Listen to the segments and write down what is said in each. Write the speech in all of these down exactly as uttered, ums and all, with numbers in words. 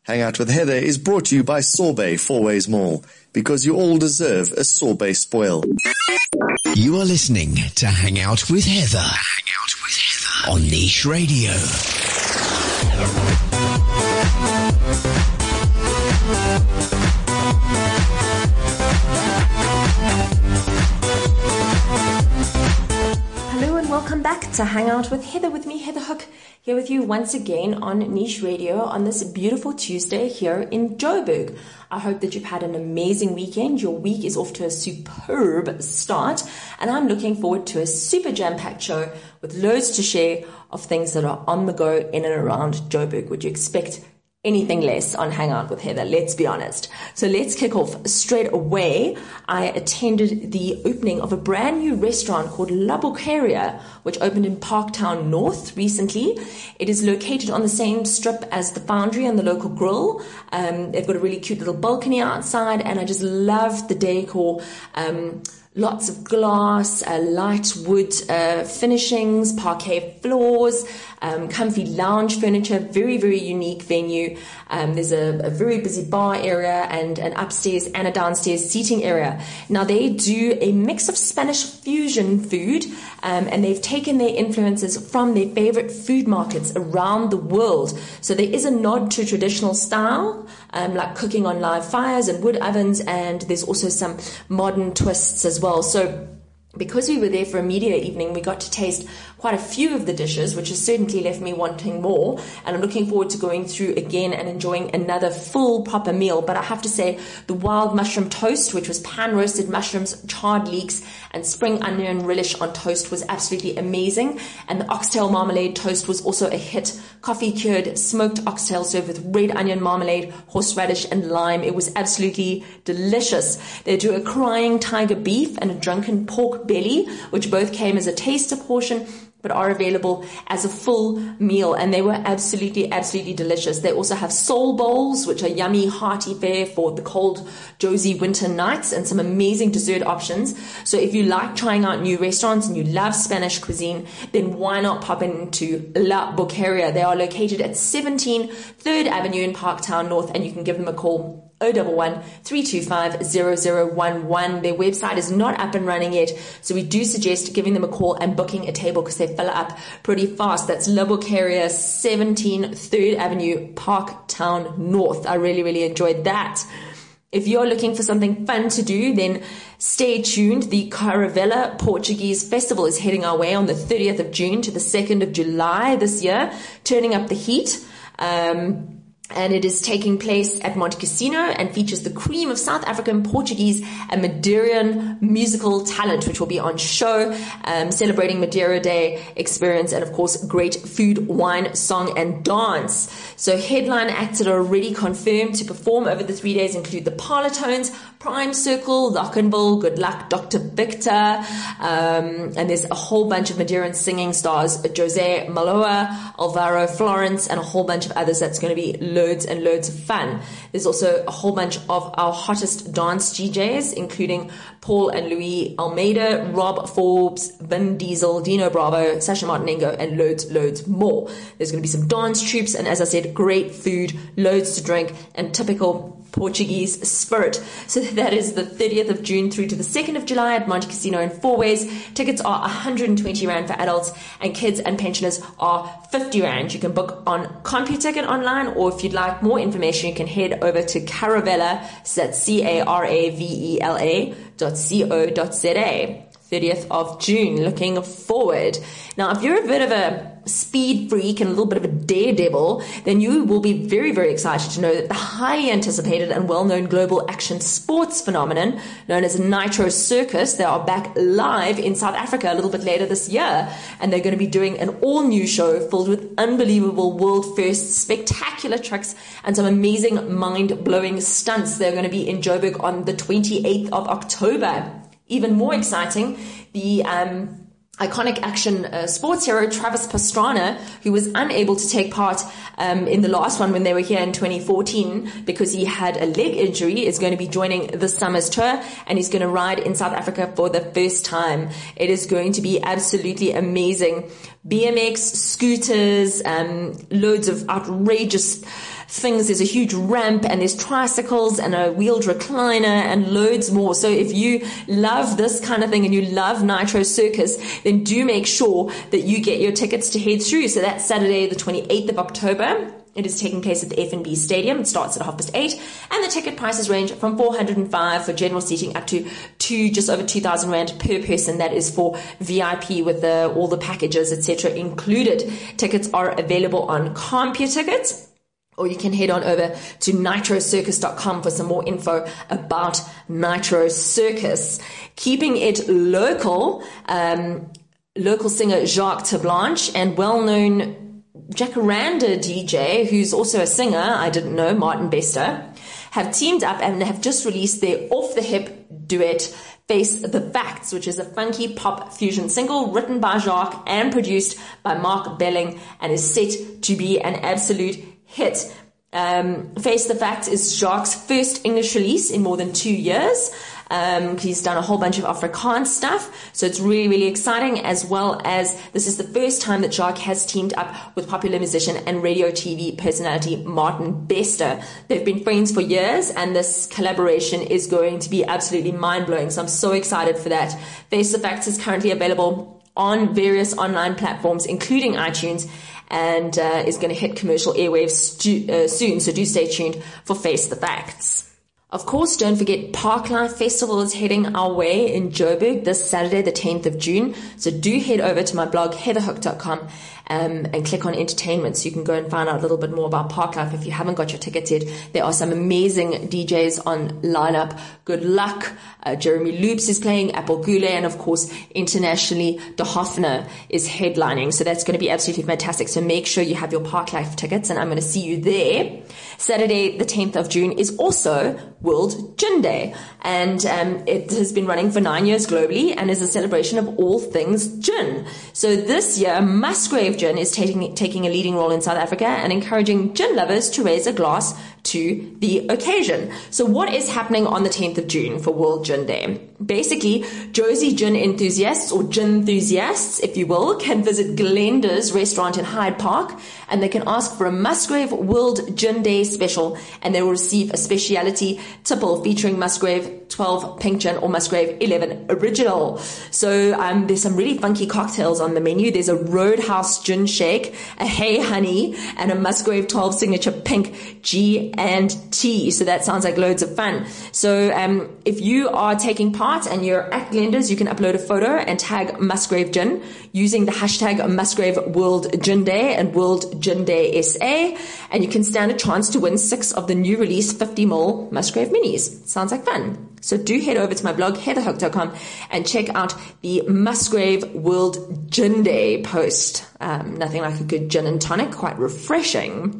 Hang Out with Heather is brought to you by Sorbet Fourways Mall, because you all deserve a sorbet spoil. You are listening to Hang Out with Heather. Hang Out with Heather on Niche Radio. Hello and welcome back to Hang Out with Heather, with me, Heather Hook, here with you once again on Niche Radio on this beautiful Tuesday here in Joburg. I hope that you've had an amazing weekend. Your week is off to a superb start, and I'm looking forward to a super jam-packed show with loads to share of things that are on the go in and around Joburg. Would you expect anything less on Hang Out with Heather? Let's be honest. So let's kick off straight away. I attended the opening of a brand new restaurant called La Boqueria, which opened in Parktown North recently. It is located on the same strip as the Foundry and the local grill. Um, they've got a really cute little balcony outside, and I just love the decor. Um, Lots of glass, uh, light wood uh, finishings, parquet floors, um, comfy lounge furniture, very, very unique venue. Um, there's a, a very busy bar area and an upstairs and a downstairs seating area. Now, they do a mix of Spanish fusion food, um, and they've taken their influences from their favorite food markets around the world. So there is a nod to traditional style, um, like cooking on live fires and wood ovens, and there's also some modern twists as well. Well, so because we were there for a media evening, we got to taste quite a few of the dishes, which has certainly left me wanting more. And I'm looking forward to going through again and enjoying another full proper meal. But I have to say, the wild mushroom toast, which was pan-roasted mushrooms, charred leeks, and spring onion relish on toast, was absolutely amazing. And the oxtail marmalade toast was also a hit. Coffee-cured smoked oxtail served with red onion marmalade, horseradish, and lime. It was absolutely delicious. They do a crying tiger beef and a drunken pork belly, which both came as a taster portion, but are available as a full meal, and they were absolutely, absolutely delicious. They also have soul bowls, which are yummy, hearty fare for the cold, Josie winter nights, and some amazing dessert options. So if you like trying out new restaurants and you love Spanish cuisine, then why not pop into La Boqueria? They are located at seventeen third Avenue in Parktown North, and you can give them a call oh one one, three two five, zero zero one one. Their website is not up and running yet, so we do suggest giving them a call and booking a table because they fill up pretty fast. That's La Boqueria, seventeen third Avenue, Parktown North. I really, really enjoyed that. If you're looking for something fun to do, then stay tuned. The Caravella Portuguese Festival is heading our way on the thirtieth of June to the second of July this year, turning up the heat. Um... And it is taking place at Monte Cassino and features the cream of South African, Portuguese, and Madeiran musical talent, which will be on show, um, celebrating Madeira Day experience, and of course, great food, wine, song, and dance. So headline acts that are already confirmed to perform over the three days include the Parlotones, Prime Circle, Lockenville, Good Luck, Doctor Victor, um, and there's a whole bunch of Madeiran singing stars, Jose Maloa, Alvaro Florence, and a whole bunch of others. That's going to be loads and loads of fun. There's also a whole bunch of our hottest dance G Js, including Paul and Louis Almeida, Rob Forbes, Vin Diesel, Dino Bravo, Sasha Martinengo, and loads, loads more. There's going to be some dance troops, and as I said, great food, loads to drink, and typical Portuguese spirit. So that is the thirtieth of June through to the second of July at Monte Cassino in Fourways. Tickets are one hundred twenty rand for adults, and kids and pensioners are fifty rand. You can book on CompuTicket online, or if you'd like more information, you can head over to Caravella, so that's C A R A V E L A dot C O dot Z A. thirtieth of June, looking forward. Now, if you're a bit of a speed freak and a little bit of a daredevil, then you will be very, very excited to know that the highly anticipated and well-known global action sports phenomenon known as Nitro Circus, they are back live in South Africa a little bit later this year, and they're going to be doing an all-new show filled with unbelievable world-first spectacular tricks and some amazing mind-blowing stunts. They're going to be in Joburg on the twenty-eighth of October. Even more exciting, the um, iconic action uh, sports hero Travis Pastrana, who was unable to take part um, in the last one when they were here in twenty fourteen because he had a leg injury, is going to be joining this summer's tour, and he's going to ride in South Africa for the first time. It is going to be absolutely amazing. B M X, scooters, um, loads of outrageous things. There's a huge ramp and there's tricycles and a wheeled recliner and loads more. So if you love this kind of thing and you love Nitro Circus, then do make sure that you get your tickets to head through. So that's Saturday, the twenty-eighth of October. It is taking place at the F N B Stadium. It starts at half past eight, and the ticket prices range from four hundred five for general seating up to two, just over two thousand rand per person. That is for V I P with the, all the packages, et cetera included. Tickets are available on CompuTickets, or you can head on over to nitro circus dot com for some more info about Nitro Circus. Keeping it local, um, local singer Jacques Tablanche and well-known Jacaranda D J, who's also a singer, I didn't know, Martin Bester, have teamed up and have just released their off-the-hip duet, Face the Facts, which is a funky pop fusion single written by Jacques and produced by Mark Belling and is set to be an absolute hit. Um, Face the Facts is Jacques' first English release in more than two years. Um, he's done a whole bunch of Afrikaans stuff, so it's really, really exciting, as well as this is the first time that Jacques has teamed up with popular musician and radio T V personality Martin Bester. They've been friends for years, and this collaboration is going to be absolutely mind-blowing, so I'm so excited for that. Face the Facts is currently available on various online platforms, including iTunes, and uh, is going to hit commercial airwaves stu- uh, soon, so do stay tuned for Face the Facts. Of course, don't forget Parklife Festival is heading our way in Joburg this Saturday, the tenth of June. So do head over to my blog, heather hook dot com, um, and click on entertainment so you can go and find out a little bit more about Parklife if you haven't got your tickets yet. There are some amazing D Js on lineup. Good luck. Uh, Jeremy Loops is playing, Apple Gule, and of course, internationally, De Hoffner is headlining. So that's going to be absolutely fantastic. So make sure you have your Parklife tickets, and I'm going to see you there. Saturday, the tenth of June is also World Gin Day, and um, it has been running for nine years globally and is a celebration of all things gin. So this year, Musgrave Gin is taking taking a leading role in South Africa and encouraging gin lovers to raise a glass to the occasion. So what is happening on the tenth of June for World Gin Day? Basically, Josie gin enthusiasts, or gin enthusiasts, if you will, can visit Glenda's restaurant in Hyde Park, and they can ask for a Musgrave World Gin Day special, and they will receive a speciality tipple featuring Musgrave twelve Pink Gin or Musgrave eleven Original. So um, there's some really funky cocktails on the menu. There's a Roadhouse Gin Shake, a Hey Honey, and a Musgrave twelve Signature Pink G and T. So that sounds like loads of fun. So um, if you are taking part and you're at Glenda's, you can upload a photo and tag Musgrave Gin using the hashtag Musgrave World Gin Day and World Gin Day S A, and you can stand a chance to win six of the new release fifty milliliter Musgrave Minis. Sounds like fun. So do head over to my blog, heather hook dot com, and check out the Musgrave World Gin Day post. Um, nothing like a good gin and tonic, quite refreshing.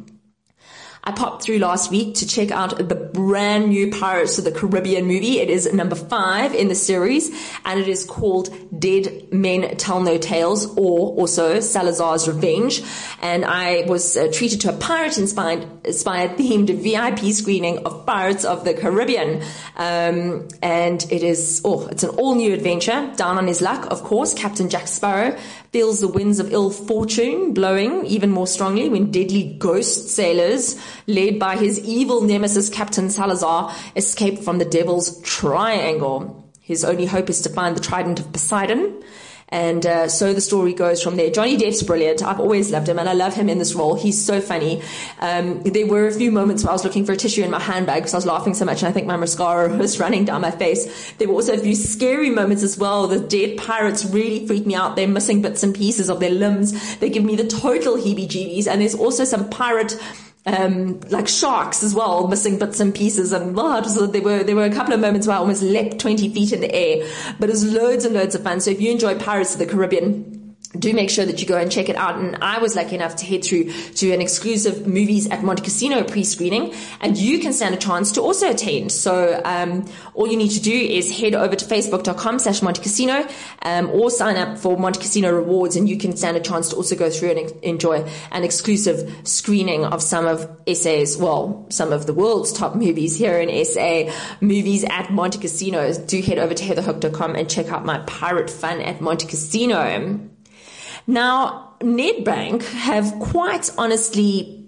I popped through last week to check out the brand new Pirates of the Caribbean movie. It is number five in the series, and it is called Dead Men Tell No Tales, or also Salazar's Revenge. And I was uh, treated to a pirate-inspired inspired themed V I P screening of Pirates of the Caribbean. Um, and it is, oh, it's an all-new adventure. Down on his luck, of course, Captain Jack Sparrow feels the winds of ill fortune blowing even more strongly when deadly ghost sailors, led by his evil nemesis Captain Salazar, escape from the Devil's Triangle. His only hope is to find the Trident of Poseidon. And uh, so the story goes from there. Johnny Depp's brilliant. I've always loved him, and I love him in this role. He's so funny. Um, there were a few moments where I was looking for a tissue in my handbag because I was laughing so much, and I think my mascara was running down my face. There were also a few scary moments as well. The dead pirates really freak me out. They're missing bits and pieces of their limbs. They give me the total heebie-jeebies. And there's also some pirate Um, like sharks as well, missing bits and pieces, and oh, just, there were there were a couple of moments where I almost leapt twenty feet in the air, but it was loads and loads of fun. So if you enjoy Pirates of the Caribbean, do make sure that you go and check it out. And I was lucky enough to head through to an exclusive Movies at Monte Casino pre-screening, and you can stand a chance to also attend. So um, all you need to do is head over to facebook dot com slash Monte Casino, um, or sign up for Monte Casino Rewards, and you can stand a chance to also go through and enjoy an exclusive screening of some of S A's, well, some of the world's top movies here in S A. Movies at Monte Casino. Do head over to heather hook dot com and check out my pirate fun at Monte Casino. Now, Nedbank have quite honestly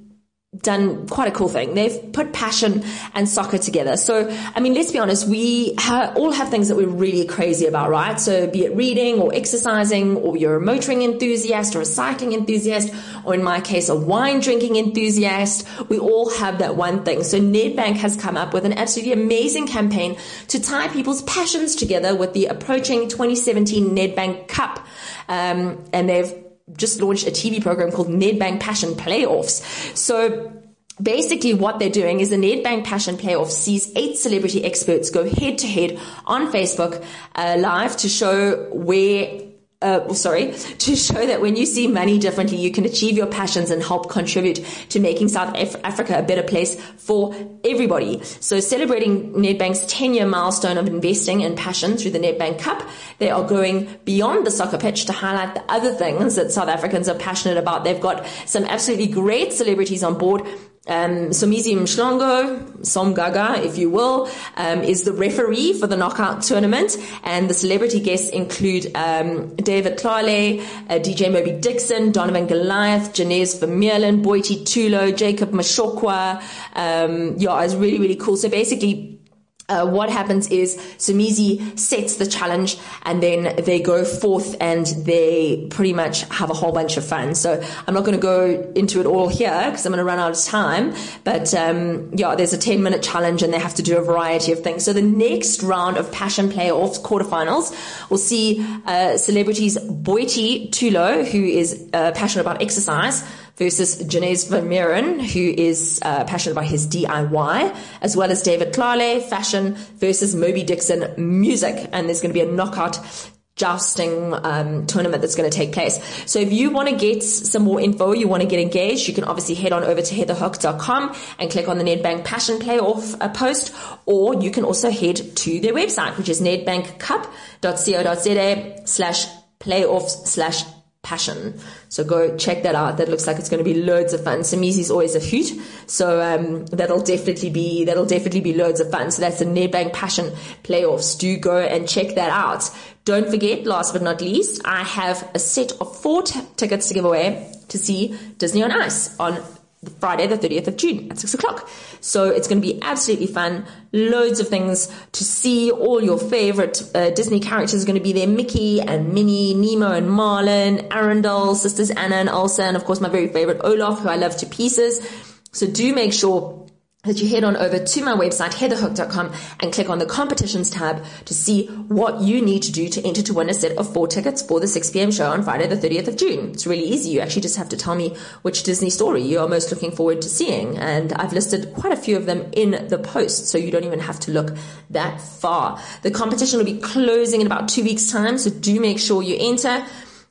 done quite a cool thing. They've put passion and soccer together. So, I mean, let's be honest, we ha- all have things that we're really crazy about, right? So be it reading or exercising, or you're a motoring enthusiast or a cycling enthusiast, or in my case, a wine drinking enthusiast. We all have that one thing. So Nedbank has come up with an absolutely amazing campaign to tie people's passions together with the approaching twenty seventeen Nedbank Cup. Um, and they've just launched a T V program called Nedbank Passion Playoffs. So basically what they're doing is the Nedbank Passion Playoffs sees eight celebrity experts go head to head on Facebook uh, live to show where Uh, sorry, to show that when you see money differently, you can achieve your passions and help contribute to making South Af- Africa a better place for everybody. So celebrating Nedbank's ten-year milestone of investing in passion through the Nedbank Cup, they are going beyond the soccer pitch to highlight the other things that South Africans are passionate about. They've got some absolutely great celebrities on board. Um, Somizi Mhlongo, Som Gaga, if you will, um, is the referee for the knockout tournament, and the celebrity guests include um, David Tlale, uh, D J Moby Dixon, Donovan Goliath, Janez Vermeulen, Boiti Tulo, Jacob Mashokwa. Um, yeah, it's really, really cool. So basically, Uh, what happens is Somizi sets the challenge, and then they go forth and they pretty much have a whole bunch of fun. So I'm not going to go into it all here because I'm going to run out of time. But um, yeah, there's a ten minute challenge and they have to do a variety of things. So the next round of Passion Playoffs quarterfinals will see uh, celebrities Boiti Tulo, who is uh, passionate about exercise, versus Janez Vermeulen, who is uh, passionate about his D I Y, as well as David Tlale, fashion, versus Moby Dixon, music. And there's going to be a knockout jousting um, tournament that's going to take place. So if you want to get some more info, you want to get engaged, you can obviously head on over to heather hook dot com and click on the Nedbank Passion Playoff uh, post, or you can also head to their website, which is nedbankcup dot co dot za slash playoffs slash passion. So go check that out. That looks like it's going to be loads of fun. Somizi's always a hoot, so um, that'll definitely be that'll definitely be loads of fun. So that's the Nedbank Passion Playoffs. Do go and check that out. Don't forget, last but not least, I have a set of four t- tickets to give away to see Disney on Ice on Friday the thirtieth of June at six o'clock. So it's going to be absolutely fun. Loads of things to see. All your favorite uh, Disney characters are going to be there. Mickey and Minnie, Nemo and Marlin, Arendelle, sisters Anna and Elsa, and of course my very favorite Olaf, who I love to pieces. So do make sure that you head on over to my website, heather hook dot com, and click on the competitions tab to see what you need to do to enter to win a set of four tickets for the six p.m. show on Friday the thirtieth of June. It's really easy. You actually just have to tell me which Disney story you are most looking forward to seeing. And I've listed quite a few of them in the post, so you don't even have to look that far. The competition will be closing in about two weeks' time, so do make sure you enter.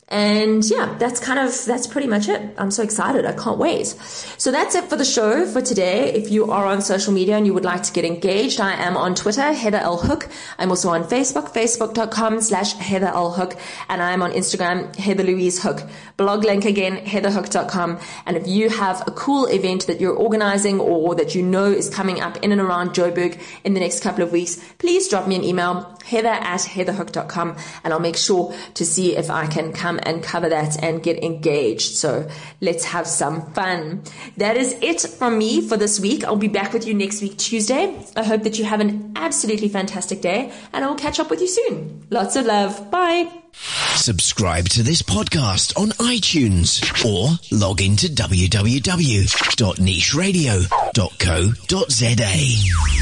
And yeah, that's kind of, that's pretty much it. I'm so excited. I can't wait. So that's it for the show for today. If you are on social media and you would like to get engaged, I am on Twitter, Heather L. Hook. I'm also on Facebook, facebook dot com slash Heather L. Hook. And I'm on Instagram, Heather Louise Hook. Blog link again, heather hook dot com. And if you have a cool event that you're organizing or that you know is coming up in and around Joburg in the next couple of weeks, please drop me an email, heather at heather hook dot com, and I'll make sure to see if I can come and cover that and get engaged. So let's have some fun. That is it from me for this week. I'll be back with you next week, Tuesday. I hope that you have an absolutely fantastic day, and I will catch up with you soon. Lots of love. Bye. Subscribe to this podcast on iTunes or log into w w w dot niche radio dot co dot za.